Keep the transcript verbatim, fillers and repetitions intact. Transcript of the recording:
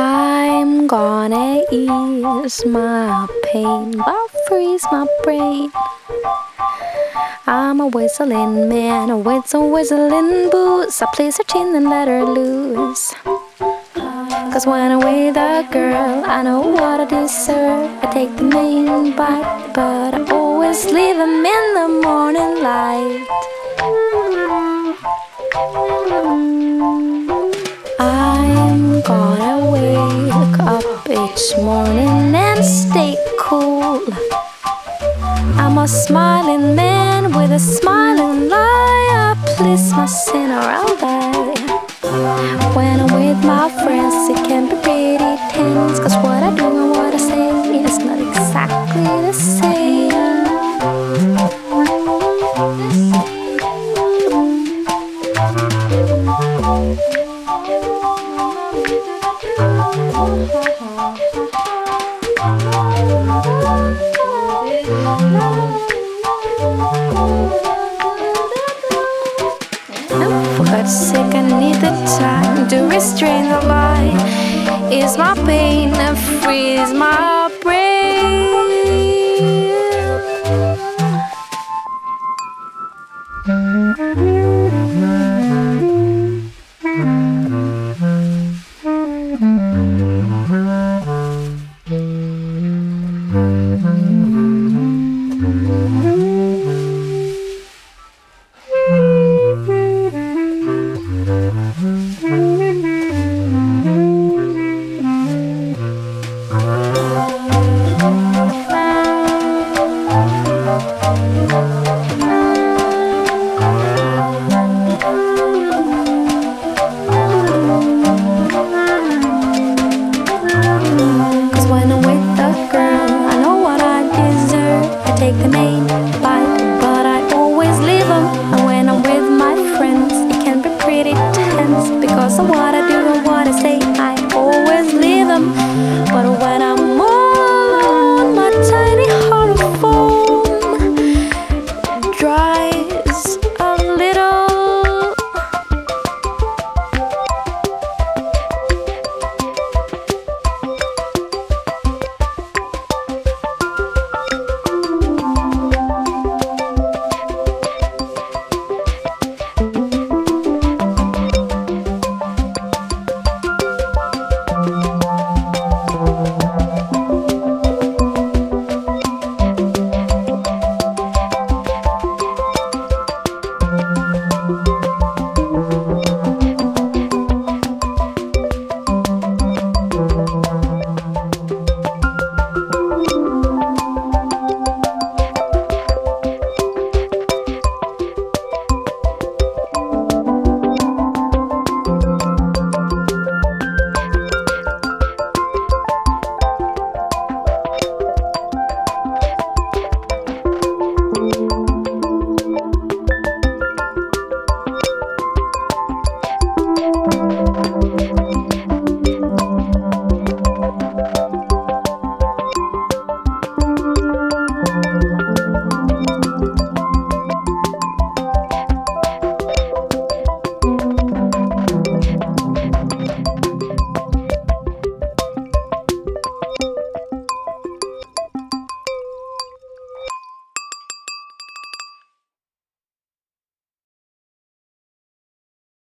I'm gonna ease my pain, but freeze my brain. I'm a whistling man with some whistling boots. I play her chin and let her loose. Cause when I'm with a girl, I know what I deserve. I take the main bite, but I always leave him in the morning light. I'm gonna wake up each morning and stay cool. I'm a smiling man with a smiling lie. I please my sinner, I'll die. When I'm with my friends, it can be pretty tense. Cause what I do and what I say is not exactly the same. For God's sake, I need the time to restrain the lie. Ease my pain and freeze my brain. Cause when I'm with a girl, I know what I deserve. I take the main bite, but I always leave them. And when I'm with my friends, it can be pretty tense because of what I do and what I say